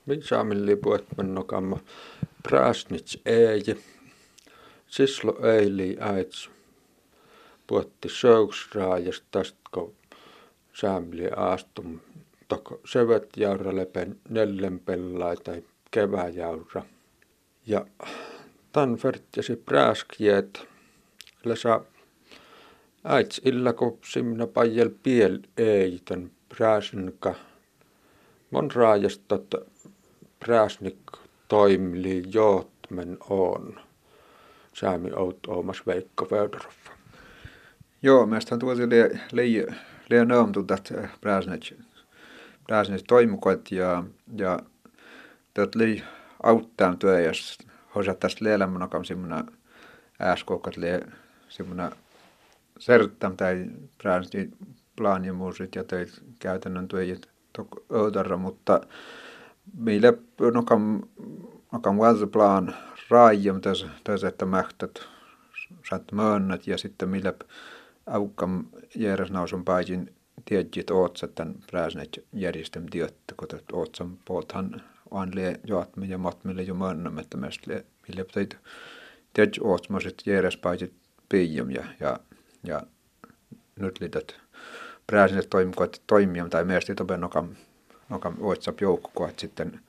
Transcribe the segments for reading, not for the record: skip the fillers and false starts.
Min saamilli puetman nokamma prasnits ei. Sislo eili aits puetti söysraajasta tästä kun saamilli aastum toko sövet jaura lepen nellen pellai tai keväjaura. Ja tan vertjasi praskjeet lesa aits illa kun simna pajel piel ei tän prasnka. Mon raajastot prasnik toimili johtmen on. Saami out omas Veikko Väydoroffa. Joo, mielestäni tuossa liian nöomtutat prasnit toimukot ja tuot lii auttaan työ, jos hosat tästä lielämmönakam semmoinen äskokat semmoinen serttam tai prasnit plaanimuusit ja töit käytännön työjät öödarra, mutta meillä nokam valtaplan raajam tässä että mähtät saat myönnät ja sitten millä aukam järjesnausun paisin tiedjit ootsa tämän prasnet järjestelm työttä, kun ootsan poothan on lie joatme ja matmille jo myönnämme, että millä teit tiedjit ootsmasit järjespaisit piijam ja nyt liität prasnet toimikot toimijam tai mielestäni topen nokam ootsap joukkokoat sitten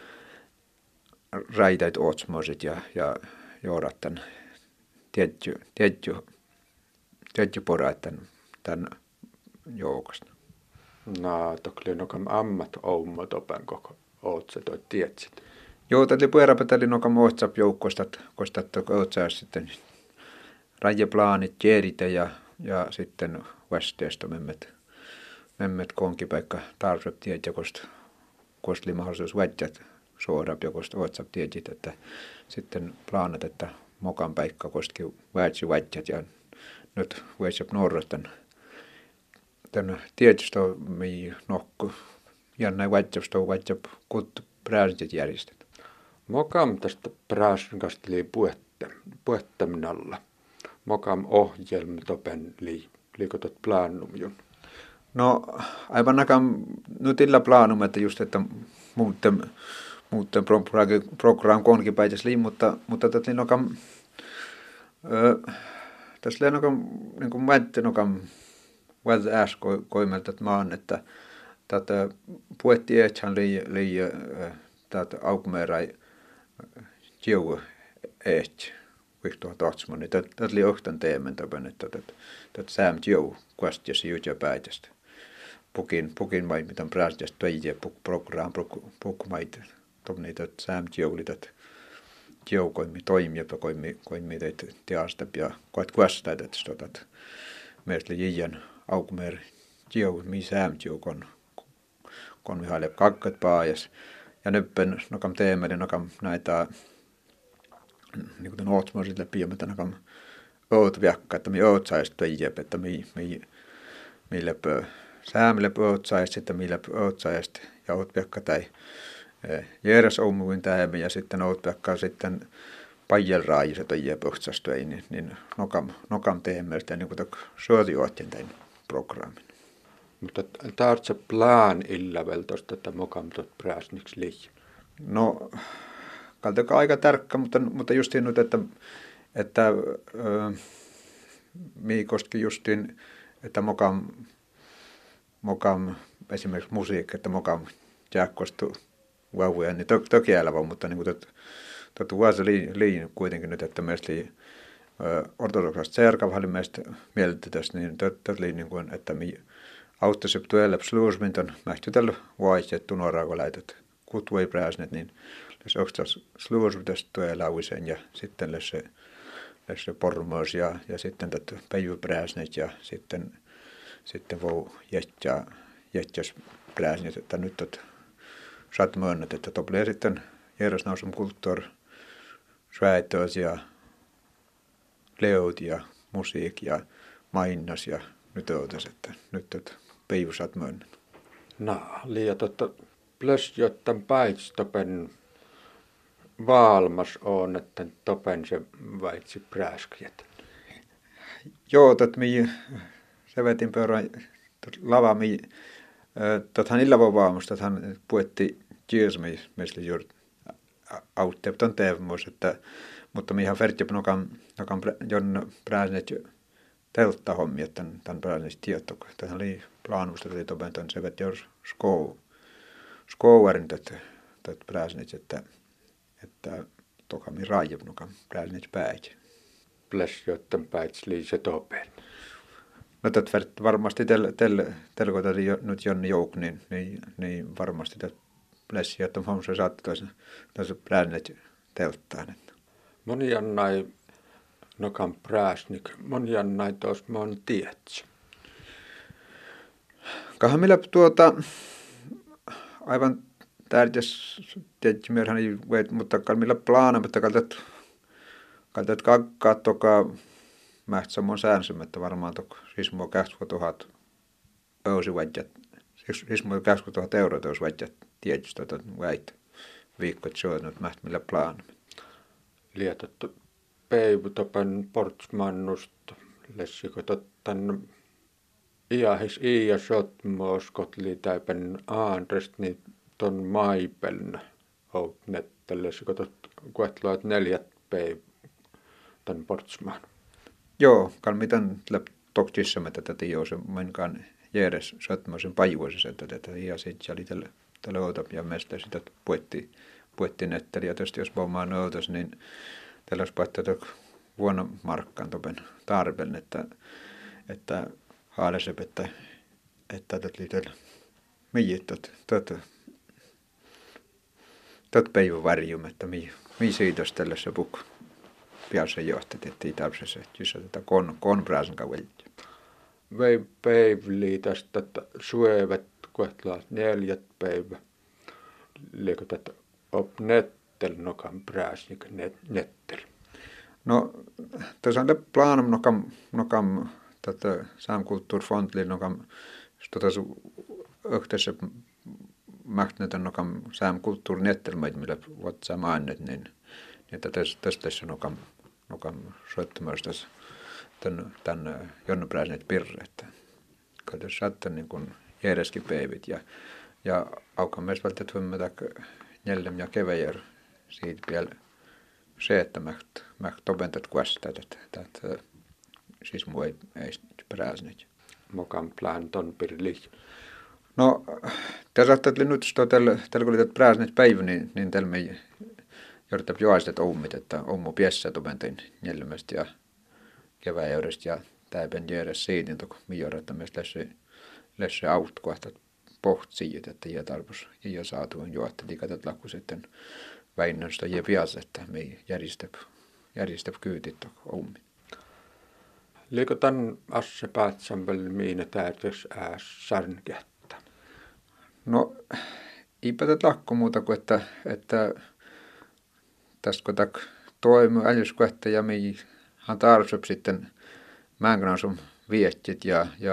raitait ootsmasit ja joudat tämän tiedjy poraat tämän joukosta. No, tokli nokam ammat oumma topen koko ootse toi tiedsit. Joo, tällä puerapetali nokam ootsap joukkosta, koska ootsaa sitten rajaplaanit tieditä ja sitten vasteesta memmet konkipaikka tarvitset tiedä, koska oli mahdollisuus väittät suoraan, jokosta ootsap tiedit, että sitten plaanat, että mokan paikka koski väitsät ja nyt voisi nuorrotan tämän tietystä mi nokku ja näin väitsät kut prääsit järjestet. Mokam tästä prääsinkasta lii puhettamnalla. Mokam ohjelmi topen liikotot plaannumjun. No aivan nakam nyt illa plaanum, että just että muuten program konkipäitäs lii, mutta tätä nokam tässä nokam niin kuin väitte nokam väitä koimelta että maan että tätä puetti eethän lii tätä aukmeerai jiu eet 2008 niin tätä lii ohtan teemen tapan että tätä sääm jiu kuestjasi jutja päätästä pukin vai mitä päästästä töijä program pukmaita tomni tätä sääm jiu li tätä jiu koimi toimia koimi teitä teasta ja koet kuestaa tätä meistä jian aukmeer jiu mi sääm jiu kon vi halle kakkat paajas ja nyppen nokam teemeli nokam näitä niin kuin ootsmasit läpi mutta nokam oot viakka että mi ootsais töijä että millä säämille ootsais sitten millä ootsais ja oot viakka tai järjest omuin tähemme ja sitten oot viakka sitten pajelraajiset on jääpöhtsästöi niin nokam teemeltä niin kuin suotiootjen tämän programmin. Mutta tarvitse plaan illavel tuosta, että mokam tuot prasniks lii? No, kaltaka aika tarkka, mutta justiin nyt, että miikosti justiin, että mokam esimerkiksi musiikki, että mokam jääkkostu vauvoja, niin toki elävä, mutta niin kuin tuota vuosi liin kuitenkin nyt, että meistä ortodoksasta serkavhalli meistä mieltetäs, niin tuota liin niin kuin, että mi auttaisip tuelle sluusminton mähtytällä vaihjettu nuoraako läitöt kutvoi pääsnet, niin les okstas sluusmitästä tuelle lauisen ja sitten les pormoos ja sitten tätä päiväpääsnet ja sitten voi jätkäs pääsnet, että nyt saat myönnät, että toplee sitten järjesnausum kulttuur sväitös ja leut ja musiik ja mainnas ja nyt ootas, että nyt päivä saat myönnät. No, liian plus jotta paits topen valmas on, että topen se vaitsi präskjet. Joo, se vetin pöydän lava, tothan illava vaamus, tothan puetti meistä juuri autteet on teemus, että mutta mihän färtjäp nokan jon pääsneet teltta hommia tämän pääsneet tietoko. Tähän oli plaanusta oli toben tämän sevet jos skouarin tätä pääsneet, että tokami raajab nokan pääsneet päät. Pläs jotten päät liise toben. No tätä varmasti tällä kun nyt Jonni Jouk, niin varmasti tätä plässiä, että on se saattaa tässä pääsneet telttaan. Moni annai nokan pääsnik, moni annai tuossa mon tietsä. Kahan millä aivan tärkeäs tietysti myöhän ei voit, mutta millä plaanamatta kaltat kattokaa mäht samoin säänsymättä varmaan siis mua 20 000 ousi vajat, siis mua 20 000 euroa tuossa vajat tietysti väit viikko, että se on nyt mäht millä plaanamatta. Lietettu päivutopan portsmannusta, lessikö tottan iahis ja sotmoskot liitäipän aanrest, niin ton maipeln outnette, lessikö kuetloat 4 päivä ton portsman. Joo, kalmitan toksissamme tätä jo se menkaan järjes sotmoisen pajuosessa, että tätä ja sitten oli tällä outap ja meistä sitä puetti netteli, ja tietysti jos pommaan outos, niin tällä olisi päättänyt vuonna markkaan topen tarpeen, että haalisep, että liitellä mihin tot päivä varjum, että mihin siitä tällä se pukku piassa johtat, että ei tarvitse, että jos tätä kon praasen kavelti. Vei päivli tästä, että suevet kuetlaat 4 päivä. Liekö tätä op nettel nokan prääsnik nettel? No, tässä on plaanum nokam tätä saamkulttuurfondli nokam yhteydessä mähtnetön nokam saamkulttuurnettelmäit, millä voit saamaan niin että tässä nokam soittamassa tämän jonnuprääsneet pirreet. Kun saatte niin kuin järjeskin päivit ja aukan myös välttämättä huomioida jäljellä ja keväjär siitä vielä se, että mä tobentat kuestaa, että siis muu ei pääsneet. Mokan plan ton pirli. No, tässä ajattelin nyt, että kun oli pääsneet päivä, niin tällä me joudutaan joaiset oumit, että ommu piessä tobentain jäljemästä ja keväjäydestä ja täypen järjest siitä, että me joudutaan myös lässe autkoa, pohtsiit, että jää tarpus ja saatu juotta dikatat lakku sitten väinnöstä ja pias, että me järjestäp kyytit oumi. Liekö tämän asse päätsämpel miina täytös sarnkehtä? No, eipä tätä lakku muuta kuin, että tästä kun toimi älyskohta ja mehän tarvitsee sitten mänkänä sun viestit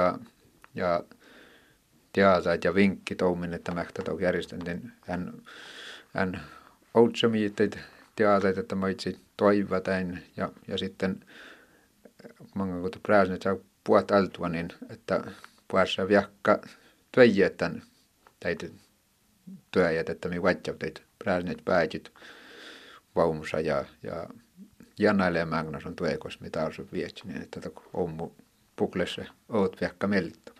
ja tiasait ja vinkkit oumin, että mä tätä järjestän, niin hän outsemi, että tiasait, että mä itse toivatain ja sitten kun pääsen, saa puhut altua, niin että puhuessa viakka töijätän teitä työjät, että me vaihtaa teitä pääseneet päätyt vaumussa ja jannailemaan, kun on tuekos, mitä on sun viesti, niin että ommu puklessa oot viakka meltä.